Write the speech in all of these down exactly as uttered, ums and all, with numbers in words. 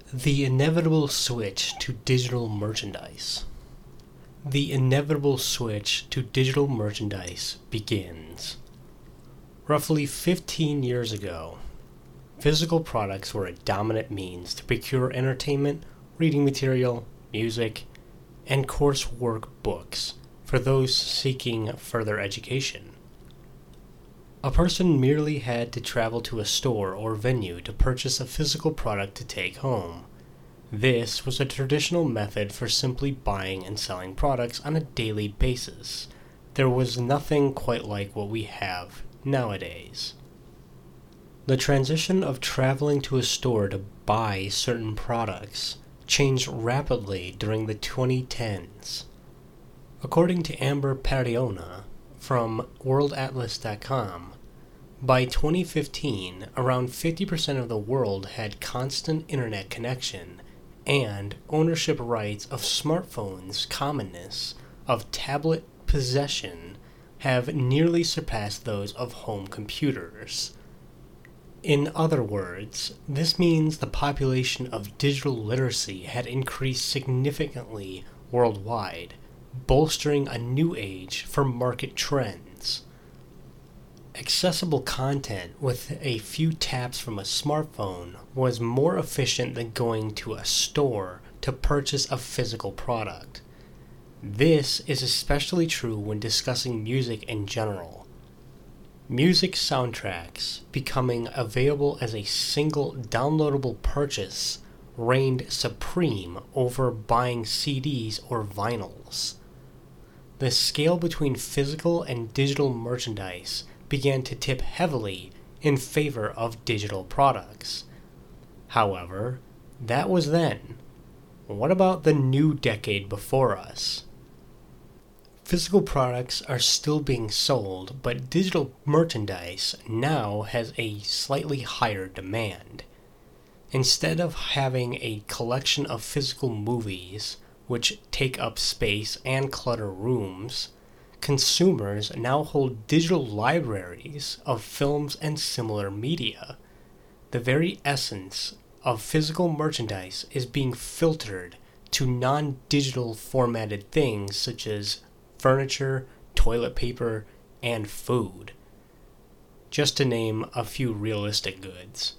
The inevitable switch to digital merchandise. The inevitable switch to digital merchandise begins. Roughly fifteen years ago, physical products were a dominant means to procure entertainment, reading material, music, and coursework books for those seeking further education. A person merely had to travel to a store or venue to purchase a physical product to take home. This was a traditional method for simply buying and selling products on a daily basis. There was nothing quite like what we have nowadays. The transition of traveling to a store to buy certain products changed rapidly during the twenty tens. According to Amber Pariona from world atlas dot com, by twenty fifteen, around fifty percent of the world had constant internet connection, and ownership rights of smartphones' commonness of tablet possession have nearly surpassed those of home computers. In other words, this means the population of digital literacy had increased significantly worldwide, bolstering a new age for market trends. Accessible content with a few taps from a smartphone was more efficient than going to a store to purchase a physical product. This is especially true when discussing music in general. Music soundtracks becoming available as a single downloadable purchase reigned supreme over buying C Ds or vinyls. The scale between physical and digital merchandise began to tip heavily in favor of digital products. However, that was then. What about the new decade before us? Physical products are still being sold, but digital merchandise now has a slightly higher demand. Instead of having a collection of physical movies, which take up space and clutter rooms, consumers now hold digital libraries of films and similar media. The very essence of physical merchandise is being filtered to non-digital formatted things such as furniture, toilet paper, and food, just to name a few realistic goods.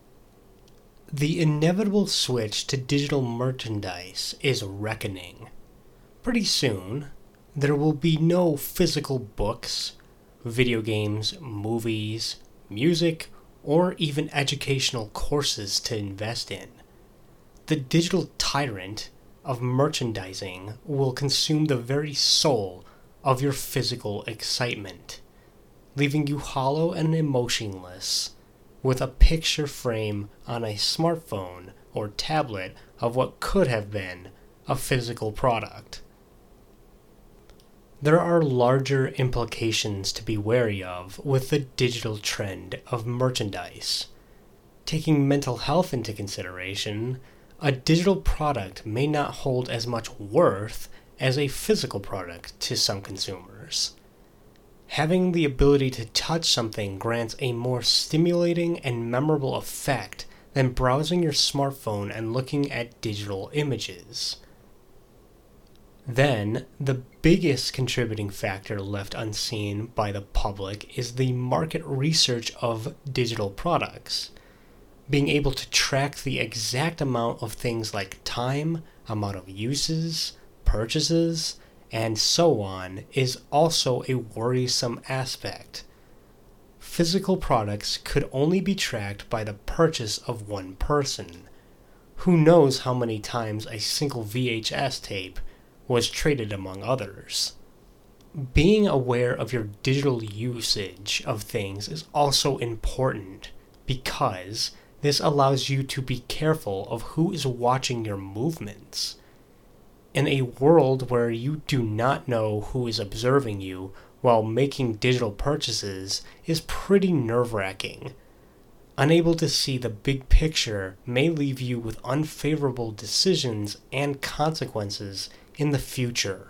The inevitable switch to digital merchandise is reckoning. Pretty soon, there will be no physical books, video games, movies, music, or even educational courses to invest in. The digital tyrant of merchandising will consume the very soul of your physical excitement, leaving you hollow and emotionless, with a picture frame on a smartphone or tablet of what could have been a physical product. There are larger implications to be wary of with the digital trend of merchandise. Taking mental health into consideration, a digital product may not hold as much worth as a physical product to some consumers. Having the ability to touch something grants a more stimulating and memorable effect than browsing your smartphone and looking at digital images. Then, the biggest contributing factor left unseen by the public is the market research of digital products. Being able to track the exact amount of things like time, amount of uses, purchases, and so on is also a worrisome aspect. Physical products could only be tracked by the purchase of one person. Who knows how many times a single V H S tape was traded among others. Being aware of your digital usage of things is also important because this allows you to be careful of who is watching your movements. In a world where you do not know who is observing you while making digital purchases is pretty nerve-wracking. Unable to see the big picture may leave you with unfavorable decisions and consequences in the future.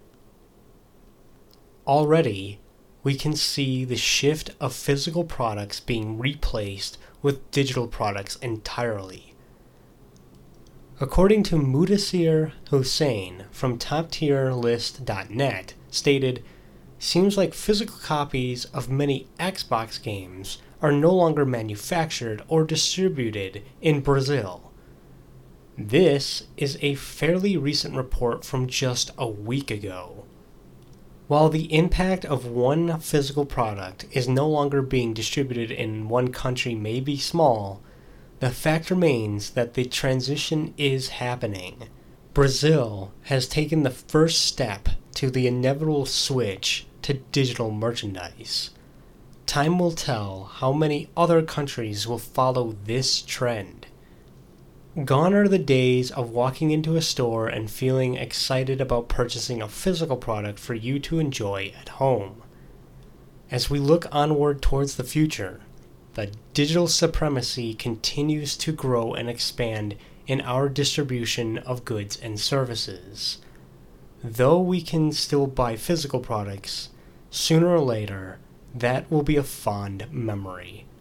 Already, we can see the shift of physical products being replaced with digital products entirely. According to Mudassir Hussain from top tier list dot net, stated, "Seems like physical copies of many Xbox games are no longer manufactured or distributed in Brazil." This is a fairly recent report from just a week ago. While the impact of one physical product is no longer being distributed in one country may be small, the fact remains that the transition is happening. Brazil has taken the first step to the inevitable switch to digital merchandise. Time will tell how many other countries will follow this trend. Gone are the days of walking into a store and feeling excited about purchasing a physical product for you to enjoy at home. As we look onward towards the future, the digital supremacy continues to grow and expand in our distribution of goods and services. Though we can still buy physical products, sooner or later, that will be a fond memory.